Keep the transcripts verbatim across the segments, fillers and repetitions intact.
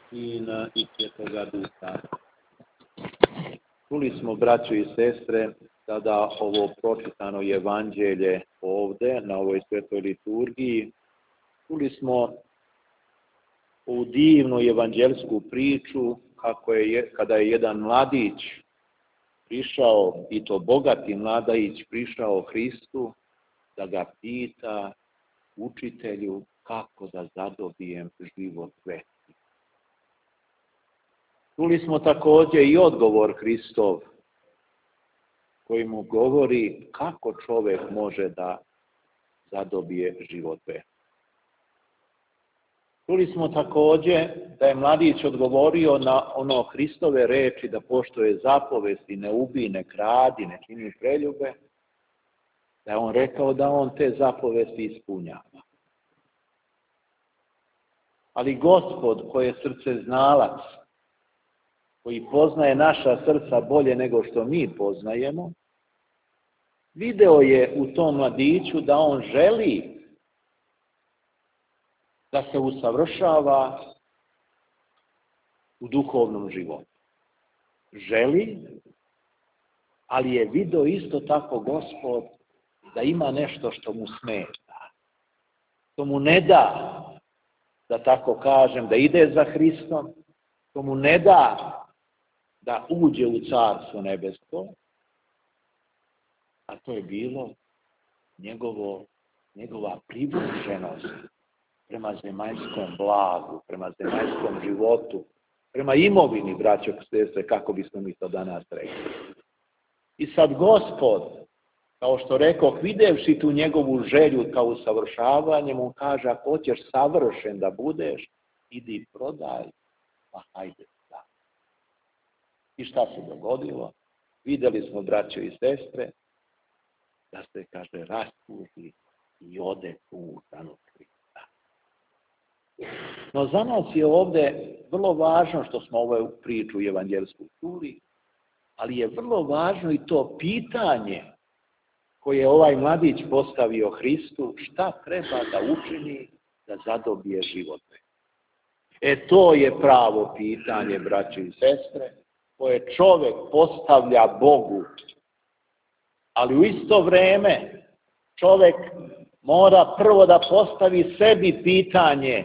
Sina i Svetoga Duha. Čuli smo, braćo i sestre, sada ovo pročitano evanđelje ovde, na ovoj svetoj liturgiji. Čuli smo ovu divnu evanđelsku priču kako je, kada je jedan mladić prišao, i to bogati mladić prišao Hristu, da ga pita: učitelju, kako da zadobijem život večni. Čuli smo također i odgovor Hristov, koji mu govori kako čovjek može da zadobije život večni. Čuli smo također da je mladić odgovorio na ono Hristove reči da poštuje zapovesti, ne ubij, ne kradi, ne čini preljube, da je on rekao da on te zapovesti ispunjava. Ali Gospod, koji je srce znalac, koji poznaje naša srca bolje nego što mi poznajemo, video je u tom mladiću da on želi da se usavršava u duhovnom životu. Želi, ali je video isto tako Gospod da ima nešto što mu smeta, što mu ne da, da tako kažem, da ide za Hristom, što mu ne da da uđe u Carstvo nebesko, a to je bilo njegovo, njegova privrženost prema zemaljskom blagu, prema zemaljskom životu, prema imovini, braćo i sestre, kako bismo mi to danas rekli. I sad Gospod, kao što rekoh, videvši tu njegovu želju kao usavršavanje, mu kaže: ako hoćeš savršen da budeš, idi prodaj, pa hajde da. I šta se dogodilo? Vidjeli smo, braćo i sestre, da se, kaže, rastuži i ode putan od Hrista. No za nas je ovdje vrlo važno što smo ovu priču evanđelsku čuli, ali je vrlo važno i to pitanje koje je ovaj mladić postavio Hristu: šta treba da učini da zadobije život. E to je pravo pitanje, braćo i sestre, koje čovjek postavlja Bogu. Ali u isto vrijeme čovjek mora prvo da postavi sebi pitanje: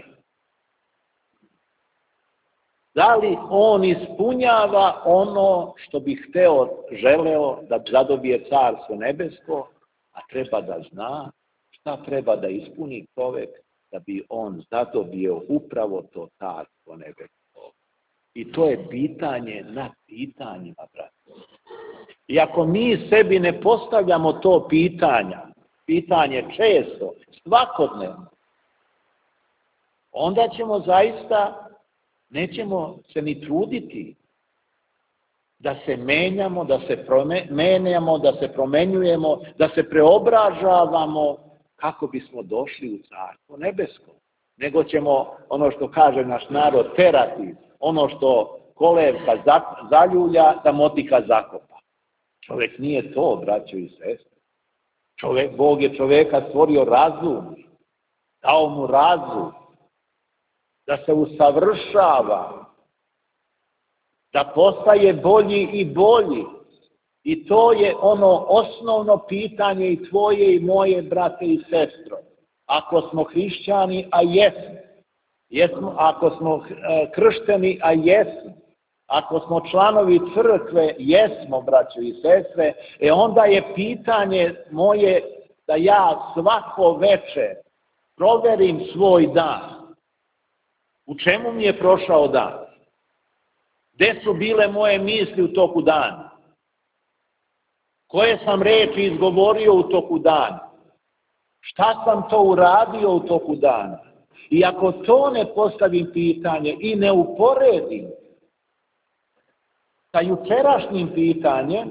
da li on ispunjava ono što bi hteo, želeo da zadobije Carstvo nebesko, a treba da zna šta treba da ispuni čovjek da bi on zadobio upravo to Carstvo nebesko. I to je pitanje nad pitanjima, brate. I ako mi sebi ne postavljamo to pitanja, pitanje često, svakodnevno, onda ćemo zaista, nećemo se ni truditi da se menjamo, da se menjamo, da se promenjujemo, da se preobražavamo kako bismo došli u Carstvo nebesko. Nego ćemo, ono što kaže naš narod, terati ono što kolevka zaljulja, da motika zakopa. Čovjek nije to, braćo i sestre. Čovjek, Bog je čovjeka stvorio razum, dao mu razum, da se usavršava, da postaje bolji i bolji. I to je ono osnovno pitanje i tvoje i moje, brate i sestro. Ako smo hrišćani, a jesmo, jesmo ako smo kršteni, a jesmo, ako smo članovi crkve, jesmo, braćo i sestre, e onda je pitanje moje da ja svako veče proverim svoj dan. U čemu mi je prošao dan? Gde su bile moje misli u toku dana? Koje sam reči izgovorio u toku dana? Šta sam to uradio u toku dana? I ako to ne postavim pitanje i ne uporedim sa jučerašnjim pitanjem,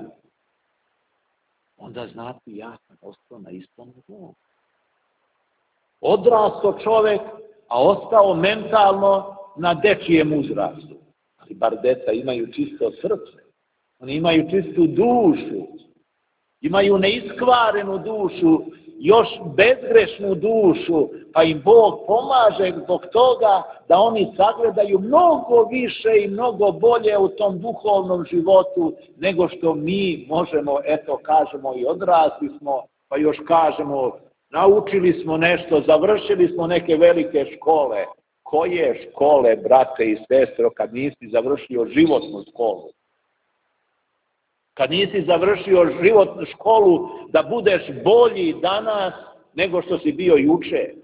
onda znate, ja sam ostao na istom nivou. Odrastao čovjek, a ostao mentalno na dečijem uzrastu. Ali bar deca imaju čisto srce, oni imaju čistu dušu, imaju neiskvarenu dušu još bezgrešnu dušu, pa im Bog pomaže zbog toga da oni sagledaju mnogo više i mnogo bolje u tom duhovnom životu nego što mi možemo, eto kažemo i odrasli smo, pa još kažemo naučili smo nešto, završili smo neke velike škole. Koje škole, brate i sestro, kad nisi završio životnu školu? Kad nisi završio životnu školu da budeš bolji danas nego što si bio juče.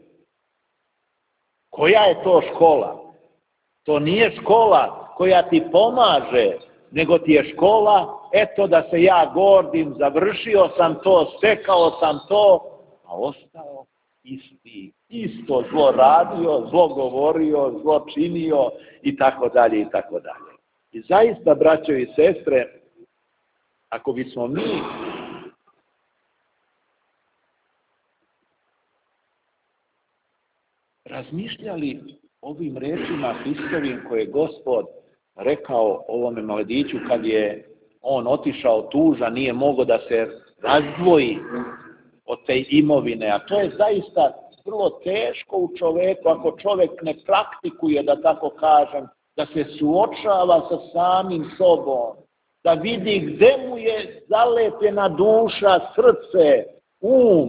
Koja je to škola? To nije škola koja ti pomaže, nego ti je škola, eto da se ja gordim, završio sam to, stekao sam to, a ostao isti, isto zlo radio, zlo govorio, zlo činio i tako dalje i tako dalje. I zaista, braćo i sestre, ako bismo mi razmišljali ovim rečima Hristovim koje je Gospod rekao ovome mladiću kad je on otišao tužan, nije mogao da se razdvoji od te imovine, a to je zaista vrlo teško u čoveku, ako čovek ne praktikuje, da tako kažem, da se suočava sa samim sobom, da vidi gde mu je zalepljena duša, srce, um.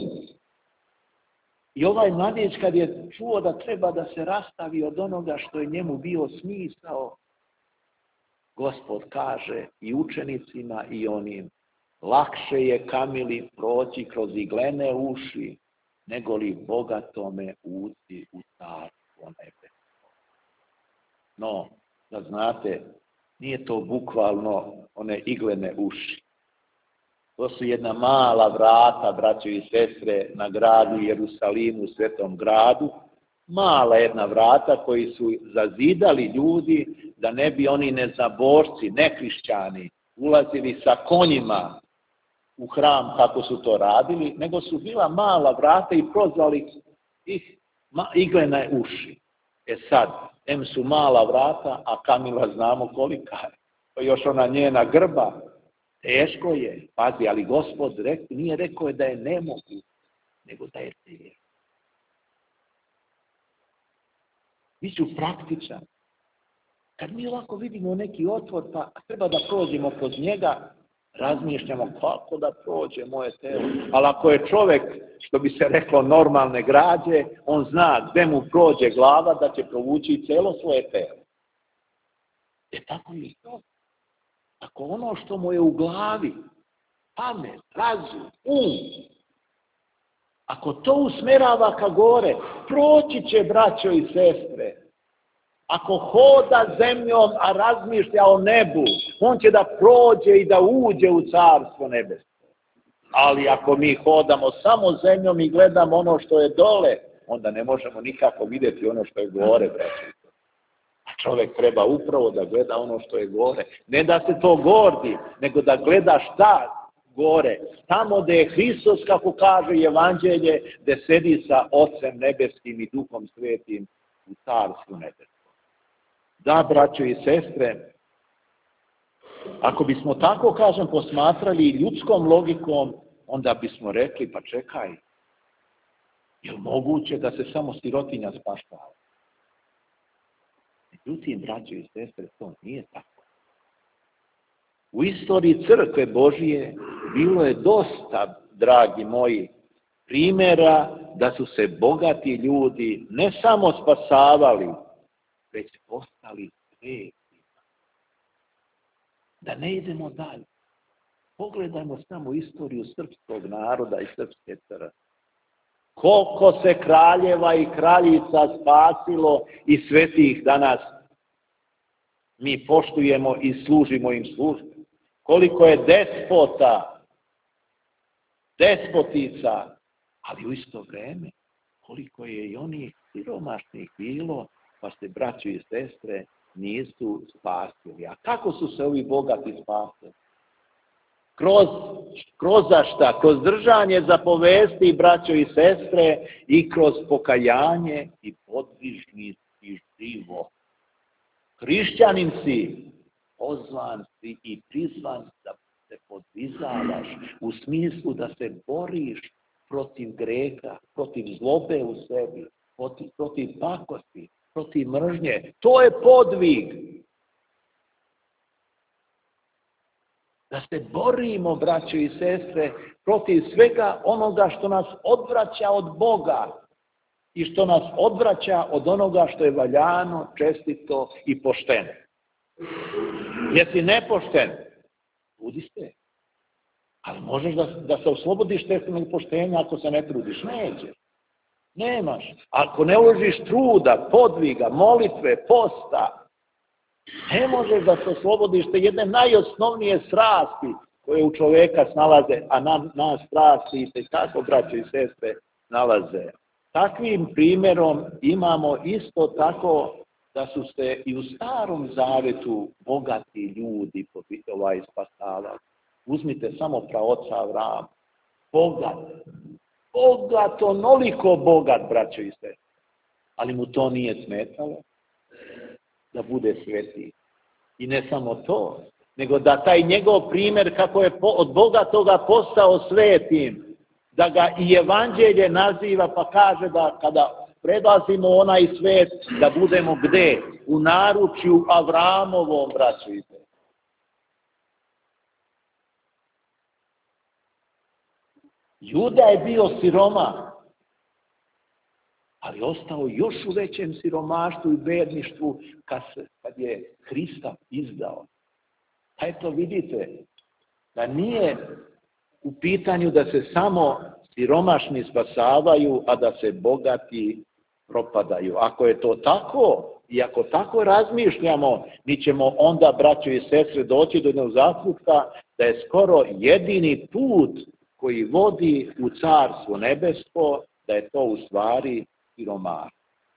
I ovaj mladić kad je čuo da treba da se rastavi od onoga što je njemu bio smisao, Gospod kaže i učenicima i onim, lakše je kamili proći kroz iglene uši, nego li bogatome ući u carstvo nebesko. No, da znate, nije to bukvalno one iglene uši. To su jedna mala vrata, braćo i sestre, na gradu Jerusalimu, svetom gradu. Mala jedna vrata koji su zazidali ljudi da ne bi oni nezabošci, nekrišćani, ulazili sa konjima u hram kako su to radili, nego su bila mala vrata i prozvali ih iglene uši. E sad, em su mala vrata, a kamila znamo kolika je. Pa još ona njena grba, teško je, pazi, ali Gospod rek, nije rekao je da je nemoguće, nego da je teško. Biću praktičan. Kad mi ovako vidimo neki otvor, pa treba da prođemo kroz njega, razmišljamo kako da prođe moje telo. Ali ako je čovek, što bi se reklo, normalne građe, on zna gde mu prođe glava da će provući celo svoje telo. E tako i to. Ako ono što mu je u glavi, pamet, razum, um, ako to usmerava ka gore, proći će, braćo i sestre. Ako hoda zemljom, a razmišlja o nebu, on će da prođe i da uđe u carstvo nebesko. Ali ako mi hodamo samo zemljom i gledamo ono što je dole, onda ne možemo nikako vidjeti ono što je gore, braćo. A čovjek treba upravo da gleda ono što je gore. Ne da se to gordi, nego da gleda šta gore. Tamo gde je Hristos, kako kaže Evanđelje, gde sedi sa Ocem nebeskim i Duhom svetim u carstvu nebeskom. Da, braćo i sestre, ako bismo tako, kažem, posmatrali ljudskom logikom, onda bismo rekli, pa čekaj, je li moguće da se samo sirotinja spašava? Međutim, braćo i sestre, to nije tako. U istoriji crkve Božije bilo je dosta, dragi moji, primjera da su se bogati ljudi ne samo spasavali, već postali svetima. Da ne idemo dalje. Pogledajmo samo istoriju srpskog naroda i srpske crkve. Koliko se kraljeva i kraljica spasilo i svetih danas mi poštujemo i služimo im službu. Koliko je despota, despotica, ali u isto vrijeme koliko je i onih siromašnih bilo, pa se, braćo i sestre, nisu spasili. A kako su se ovi bogati spasili? Kroz, kroz šta? Kroz držanje zapovesti, braćo i sestre, i kroz pokajanje i podvižnički život. Hrišćanin si, pozvan si i prizvan da se podvizavaš, u smislu da se boriš protiv greha, protiv zlobe u sebi, protiv, protiv pakosti, protiv mržnje. To je podvig. Da se borimo, braćo i sestre, protiv svega onoga što nas odvraća od Boga i što nas odvraća od onoga što je valjano, čestito i pošteno. Jesi nepošten? Trudi se. Ali možeš da, da se oslobodiš teštenog poštenja ako se ne trudiš. Nećeš. Nemaš. Ako ne uložiš truda, podviga, molitve, posta, ne možeš da se oslobodiš te jedne najosnovnije strasti koje u čoveka snalaze, a na, na strasti i te tako, braće i sestre, nalaze. Takvim primjerom imamo isto tako da su se i u Starom Zavetu bogati ljudi ovaj spasavali. Uzmite samo praoca Avrama. Bogat. Bogat, onoliko bogat, braćo i sestre. Ali mu to nije smetalo da bude sveti. I ne samo to, nego da taj njegov primjer kako je od bogatoga postao svetim, da ga i evanđelje naziva pa kaže da kada prelazimo onaj svet, da budemo gde? U naručju Avramovom, braćo i sestre. Juda je bio siroma, ali ostao još u većem siromaštvu i bedništvu kad, se, kad je Hrista izdao. A eto vidite, da nije u pitanju da se samo siromašni spasavaju, a da se bogati propadaju. Ako je to tako, i ako tako razmišljamo, mi ćemo onda, braćo i sestre, doći do jednog zaključka da je skoro jedini put koji vodi u carstvo nebesko, da je to u stvari siromaštvo.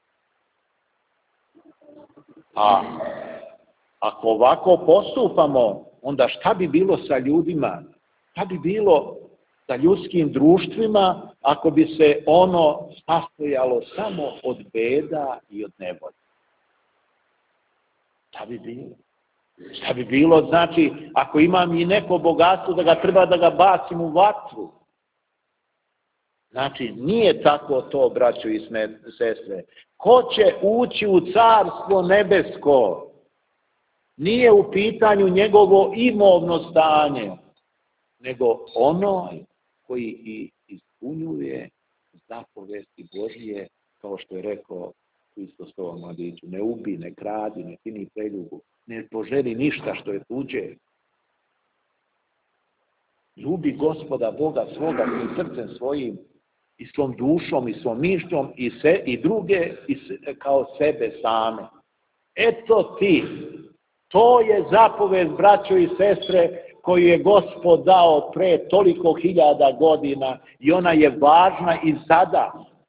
A ako ovako postupamo, onda šta bi bilo sa ljudima? Šta bi bilo sa ljudskim društvima ako bi se ono sastojalo samo od beda i od nevolje? Šta bi bilo? Šta bi bilo, znači, ako imam i neko bogatstvo, da ga treba da ga bacim u vatru? Znači, nije tako to, braćo i sestre. Ko će ući u carstvo nebesko? Nije u pitanju njegovo imovno stanje, nego ono koji i ispunjuje zapovesti Božije, kao što je rekao Hristosovom mladiću, ne ubi, ne kradi, ne čini preljubu, ne poželi ništa što je tuđe. Ljubi Gospoda Boga svoga svim srcem svojim i svom dušom i svom mišljom i, se, i druge i se, kao sebe same. Eto ti, to je zapovest, braćo i sestre, koju je Gospod dao pre toliko hiljada godina i ona je važna i sada.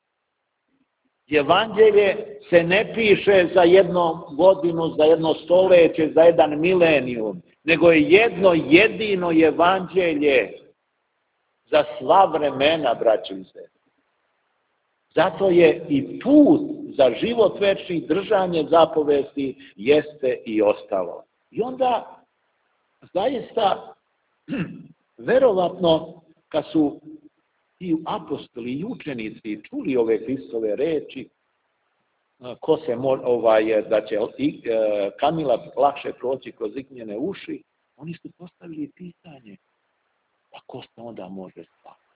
Evanđelje se ne piše za jednu godinu, za jedno stoljeće, za jedan milenijum, nego je jedno jedino evanđelje za sva vremena, braćo i sestre. Zato je i put za život večni, držanje zapovesti jeste i ostalo. I onda, zaista, verovatno, kad su i apostoli i učenici čuli ove Hristove reči, ko se mo, ovaj, da će i, e, kamila lakše proći kroz iknjene uši, oni su postavili pitanje, pa ko se onda može spavati?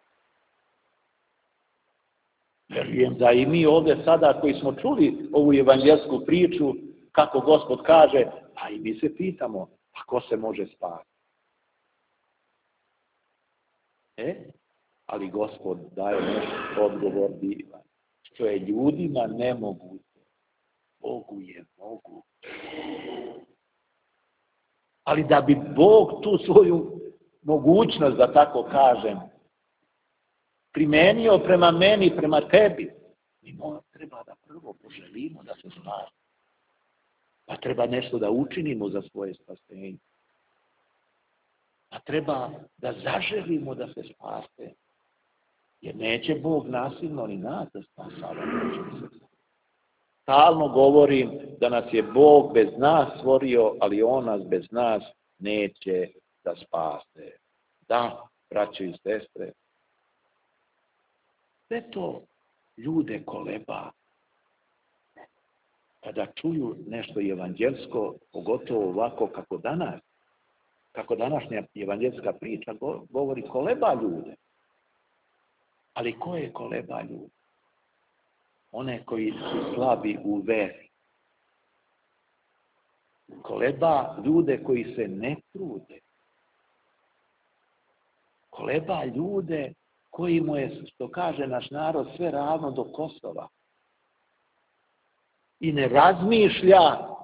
Verujem da i mi ovdje sada koji smo čuli ovu evanđelsku priču, kako Gospod kaže, a i mi se pitamo, pa ko se može spavati? E, ali Gospod daje naš odgovor divan, što je ljudima nemoguće, Bogu je moguće. Ali da bi Bog tu svoju mogućnost, da tako kažem, primenio prema meni, prema tebi, mi treba da prvo poželimo da se spasimo. Pa treba nešto da učinimo za svoje spasenje. Pa treba da zaželimo da se spase. Jer neće Bog nasilno ni nas da spasava. Stalno govorim da nas je Bog bez nas stvorio, ali On nas bez nas neće da spase. Da, braćo i sestre, Sve to ljude koleba. Kada čuju nešto evanđelsko, pogotovo ovako kako danas, kako današnja evanđelska priča govori, koleba ljude. Ali ko je koleba ljude? One koji su slabi u veri. Koleba ljude koji se ne trude. Koleba ljude koji mu je, što kaže naš narod, sve ravno do Kosova. I ne razmišlja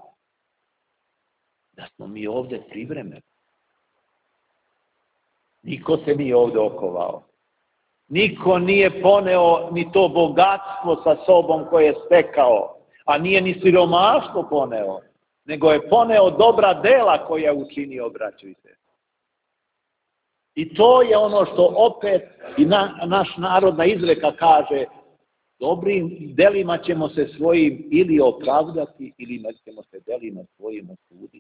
da smo mi ovdje privremeni. Niko se nije ovdje okovao. Niko nije poneo ni to bogatstvo sa sobom koje je stekao, a nije ni siromaštvo poneo, nego je poneo dobra dela koja je učinio, braćo i sestre. I to je ono što opet i na, naš narodna izreka kaže, dobrim delima ćemo se svojim ili opravdati, ili ćemo se delima svojim osuditi.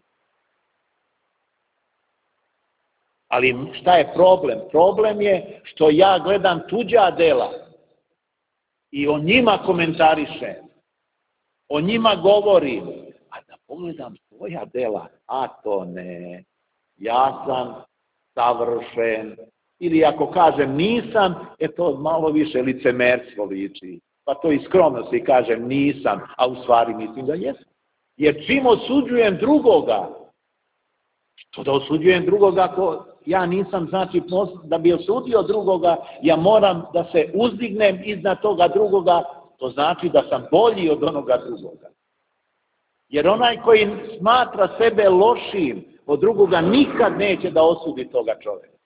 Ali šta je problem? Problem je što ja gledam tuđa dela i o njima komentarišem, o njima govorim, a da pogledam svoja dela, a to ne, ja sam savršen, ili ako kažem nisam, je to malo više licemerstvo liči, pa to i skromnosti kažem nisam, a u stvari mislim da jesam. Jer čim osuđujem drugoga, što da osuđujem drugoga ako ja nisam, znači da bi osudio drugoga, ja moram da se uzdignem iznad toga drugoga, to znači da sam bolji od onoga drugoga. Jer onaj koji smatra sebe lošim od drugoga nikad neće da osudi toga čovjeka.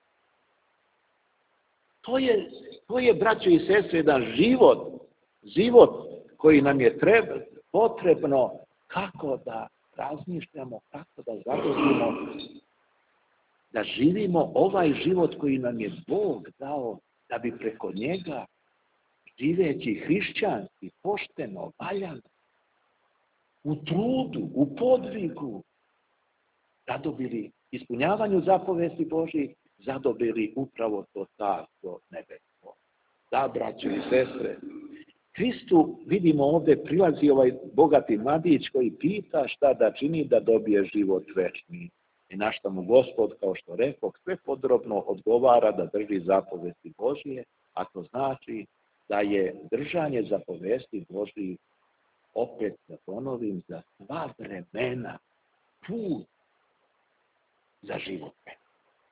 To je, to je, braćo i sestre, jedan život, život koji nam je treba, potrebno kako da razmišljamo, kako da zadržimo, da živimo ovaj život koji nam je Bog dao, da bi preko njega, živeći hrišćanski, pošteno, valjano, u trudu, u podvigu, zadobili ispunjavanju zapovesti Božjih, zadobili upravo to carstvo nebesko. Da, braćo i sestre, Hristu, vidimo ovdje, prilazi ovaj bogati mladić koji pita šta da čini da dobije život večni. I na što mu Gospod, kao što rekao, sve podrobno odgovara da drži zapovesti Božje, a to znači da je držanje zapovesti Božjih, opet da ponovim, za sva vremena put za život večni.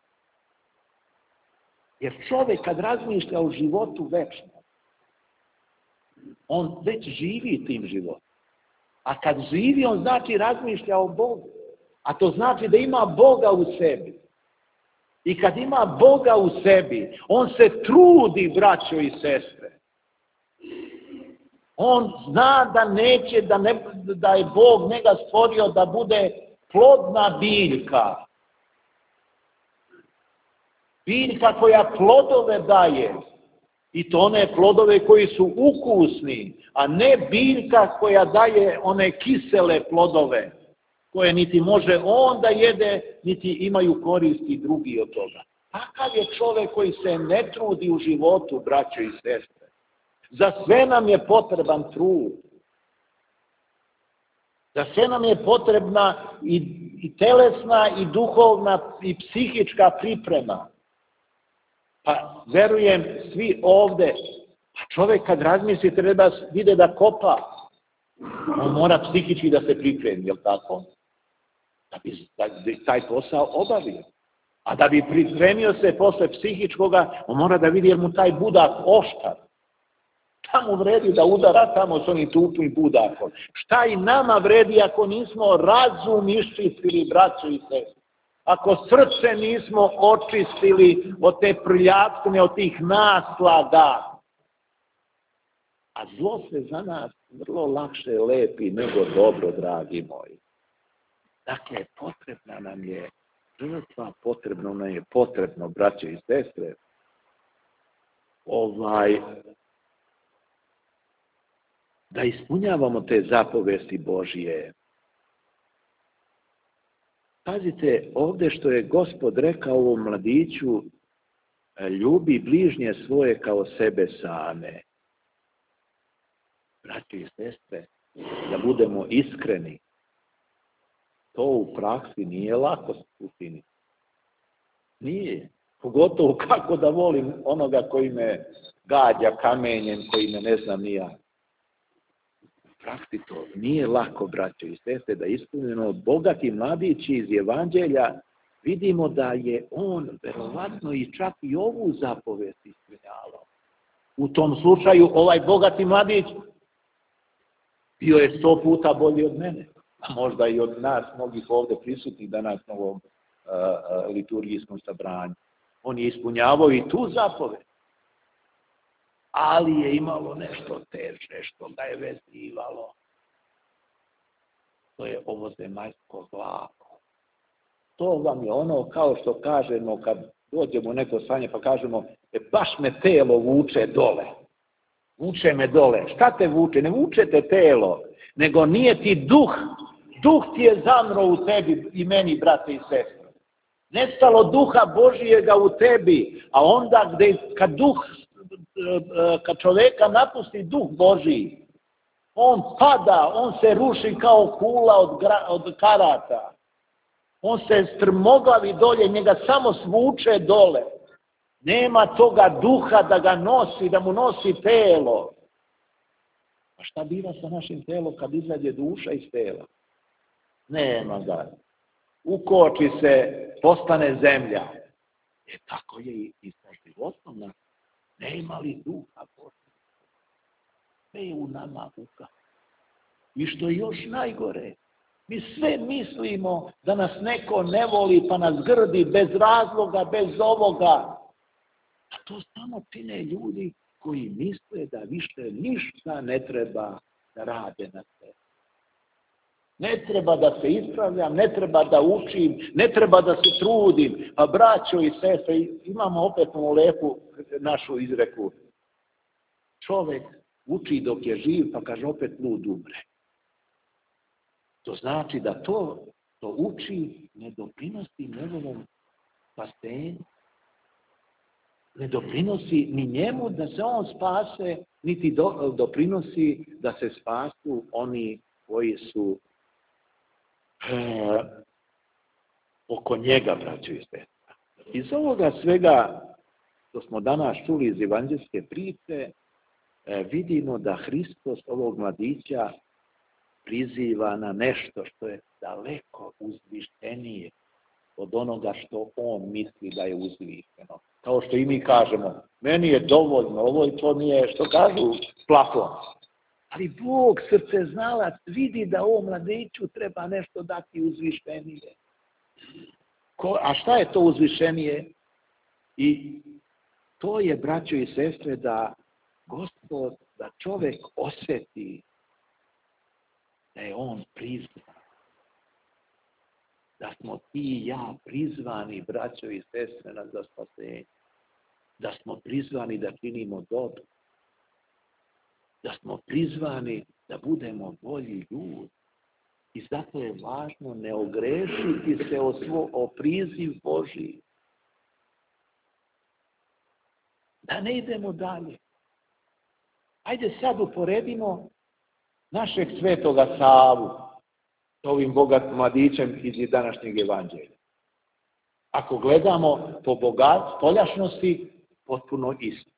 Jer čovjek kad razmišlja o životu večnom, on već živi tim životom. A kad živi, on znači razmišlja o Bogu. A to znači da ima Boga u sebi. I kad ima Boga u sebi, on se trudi, braćo i sestre. On zna da neće, da, ne, da je Bog njega stvorio da bude plodna biljka. Biljka koja plodove daje. I to one plodove koji su ukusni, a ne biljka koja daje one kisele plodove, koje niti može on da jede, niti imaju koristi drugi od toga. Takav je čovjek koji se ne trudi u životu, braćo i sestre. Za sve nam je potreban trud. Za sve nam je potrebna i, i telesna, i duhovna, i psihička priprema. Pa verujem svi ovdje, pa čovjek kad razmisli treba vide da kopa, on mora psihički da se pripremi, jel tako? Da bi, da bi taj posao obavio. A da bi pripremio se posle psihičkoga, on mora da vidi jer mu taj budak oštar. Šta mu vredi da udara tamo s onim tupim budakom? Šta i nama vredi ako nismo razum iščistili, braćo i sestre? Ako srce nismo očistili od te prljavštine, od tih naslaga. A zlo se za nas vrlo lakše lepi nego dobro, dragi moji. Dakle, potrebna nam je žrtva, potrebno nam je potrebno, braće i sestre, ovaj, da ispunjavamo te zapovesti Božje. Pazite, ovdje što je Gospod rekao ovom mladiću, ljubi bližnje svoje kao sebe same. braćo i sestre, da budemo iskreni. To u praksi nije lako učiniti. Nije. Pogotovo kako da volim onoga koji me gađa kamenjem, koji me ne znam ni ja. U praksi to nije lako, braćo i sestre, da ispunjeno bogati mladići iz Evanđelja vidimo da je on verovatno i čak i ovu zapovest ispunjavao. U tom slučaju ovaj bogati mladić bio je sto puta bolji od mene, a možda i od nas, mnogih ovdje prisutnih danas na ovom uh, liturgijskom sabranju. On je ispunjavao i tu zapovest, ali je imalo nešto teže što ga je vezivalo. To je ovo zemaljsko blago. To vam je ono kao što kažemo kad dođemo u neko stanje pa kažemo, e, baš me telo vuče dole. Vuče me dole. Šta te vuče? Ne vuče te telo, nego nije ti duh. Duh ti je zamro u tebi i meni, brate i sestre. Nestalo duha Božijega u tebi, a onda gde, kad duh, kad čoveka napusti duh Božiji, on pada, on se ruši kao kula od, gra, od karata. On se strmoglavi dolje, njega samo svuče dole. Nema toga duha da ga nosi, da mu nosi telo. A šta biva sa našim telom kad izađe duša iz tela? Nema ga. Ukoči se, postane zemlja. E tako je i sa životom. Nema li duha Božja? Sve je u nama duha. I što je još najgore, mi sve mislimo da nas neko ne voli pa nas grdi bez razloga, bez ovoga. A to samo čine ljudi koji misle da više ništa ne treba da rade na sebi. Ne treba da se ispravljam, ne treba da učim, ne treba da se trudim. A braćo i sestre, imamo opet onu lepu našu izreku. Čovek uči dok je živ, pa kaže opet lud umre. To znači da to, to uči ne doprinosi njegovom spasenju. Ne doprinosi ni njemu da se on spase, niti do, doprinosi da se spasu oni koji su e, oko njega, braćo i sestre. Iz ovoga svega što smo danas čuli iz evanđelske priče, e, vidimo da Hristos ovog mladića priziva na nešto što je daleko uzvišenije od onoga što on misli da je uzvišeno. Kao što i mi kažemo, meni je dovoljno, ovo i to nije, što kažu, plafon. Ali Bog, srce znalac, vidi da ovom mladiću treba nešto dati uzvišenije. Ko, a šta je to uzvišenije? I to je, braćo i sestre, da Gospod, da čovek osjeti da je on prizvan. Da smo ti i ja prizvani, braćo i sestre, za spasenje. Da smo prizvani da činimo dobro. Da smo prizvani da budemo bolji ljudi. I zato je važno ne ogrešiti se o, svo, o priziv Božiji. Da ne idemo dalje. Ajde sad uporedimo našeg svetoga Savu s ovim bogatim mladićem iz današnjeg evanđelja. Ako gledamo po bogat, spoljašnosti, potpuno isto.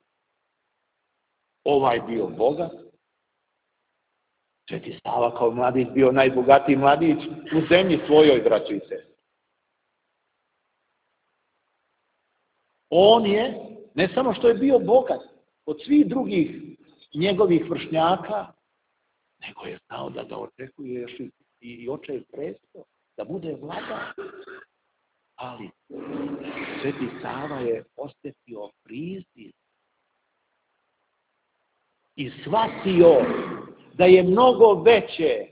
Ovaj bio bogat, Sveti Sava kao mladić bio najbogatiji mladić u zemlji svojoj, braćo i sestre. On je, ne samo što je bio bogat od svih drugih njegovih vršnjaka, nego je znao da ga očekuje još i, i očev presto, da bude vladar. Ali Sveti Sava je osjetio priziv i shvatio da je mnogo veće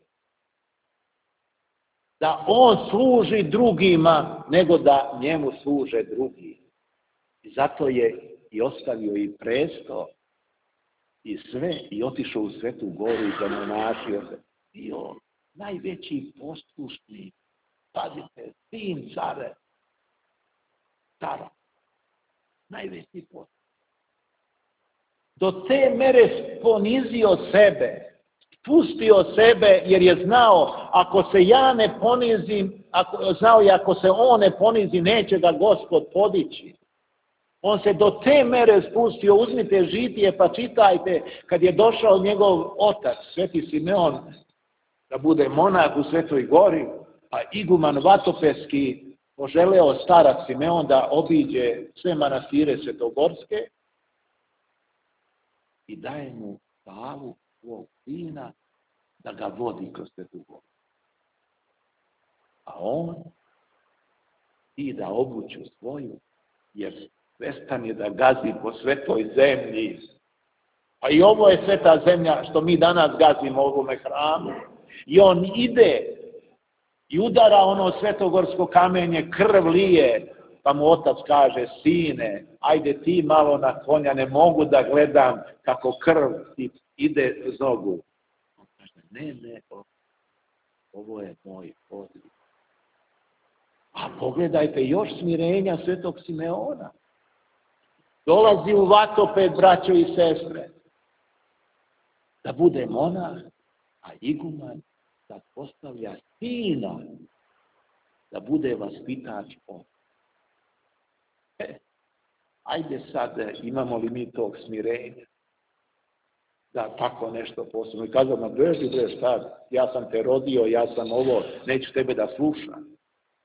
da on služi drugima nego da njemu služe drugi. I zato je i ostavio i presto i sve i otišao u Svetu Goru i zamonašio se. Bio najveći poslušnik, pazite, sin care, cara, najveći poslušnik. do te mere ponizio sebe, spustio sebe jer je znao ako se ja ne ponizim, ako, znao je ako se on ne ponizi neće ga Gospod podići. On se do te mere spustio, uzmite žitije pa čitajte kad je došao njegov otac, Sveti Simeon, da bude monah u Svetoj Gori, a iguman Vatopeski poželeo starac Simeon da obiđe sve manastire svetogorske i daje mu Savu svog sina da ga vodi kroz Svetu Goru. A on i da obuću svoju, jer svestan je da gazi po svetoj zemlji. Pa i ovo je sveta zemlja što mi danas gazimo u ovome hramu. I on ide i udara ono svetogorsko kamenje, krv lije, pa mu otac kaže, sine, ajde ti malo na konja, ne mogu da gledam kako krv ti ide uz nogu. On kaže, ne, ne, ovo je moj poziv. A pogledajte još smirenja Svetog Simeona. Dolazi u Vatoped, braćo i sestre, da bude monah, a iguman da postavlja sina da bude vaspitač on. E, ajde sad, imamo li mi tog smirenja? Da tako nešto posebno. I kazao nam, beži bre, šta, ja sam te rodio, ja sam ovo, neću tebe da slušam.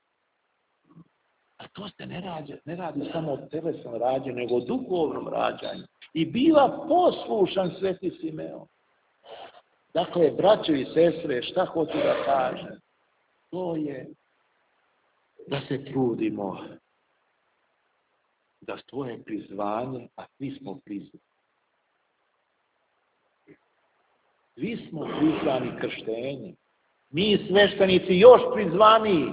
A to se ne radi, ne radi samo o telesnom rađanju, nego o duhovnom rađanju. I biva poslušan Sveti Simeon. Dakle, braćo i sestre, šta hoću da kažem? To je da se trudimo da svoje prizvanje, a svi smo prizvani. Svi smo prizvani krštenjem. Mi sveštenici još prizvaniji.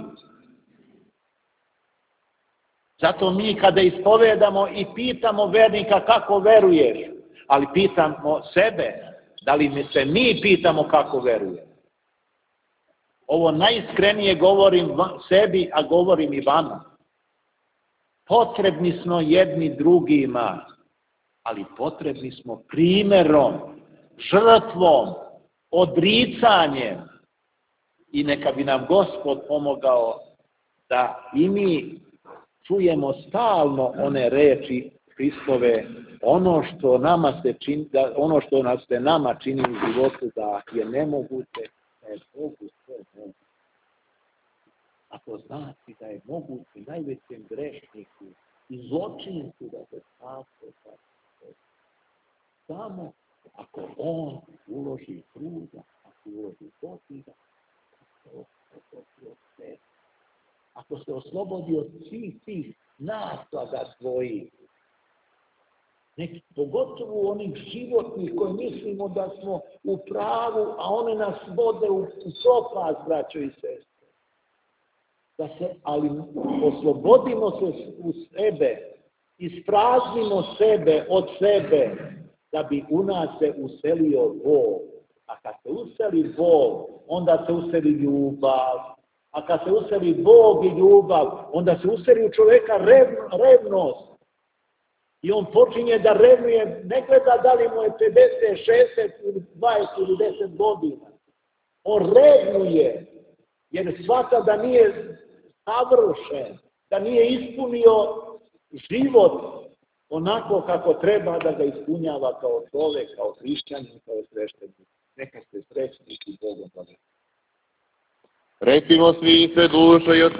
Zato mi kada ispovedamo i pitamo vernika kako veruješ, ali pitamo sebe, da li se mi pitamo kako veruje. Ovo najiskrenije govorim sebi, a govorim i vama. Potrebni smo jedni drugima, ali potrebni smo primjerom, žrtvom, odricanjem. I neka bi nam Gospod pomogao da i mi čujemo stalno one reči Hristove, ono što nama se čini, da, ono što nas se nama čini u životu da je nemoguće, da je Bogu sve moguće. A to znači da je moguće najvećem grešniku i zločincu da se spase samo ako on uloži truda, ako uloži potiga, ako se oslobodi od svih tih naslaga svojih, neki, pogotovo onih životnih koji mislimo da smo u pravu, a one nas vode u, u propast, braćo i sestre. Da se, ali oslobodimo se u sebe, ispraznimo sebe od sebe, da bi u nas se uselio Bog. A kad se useli Bog, onda se useli ljubav. A kad se useli Bog i ljubav, onda se useli u čovjeka revno, revnost. I on počinje da revnuje, ne gleda da li mu je pedeset, šezdeset, dvadeset ili deset godina. On revnuje, jer shvata da nije savršen, da nije ispunio život onako kako treba da ga ispunjava kao čovjek, kao hrišćanin, kao sveštenik. Neka ste srećni i Bogom. Recimo svi se dušo i od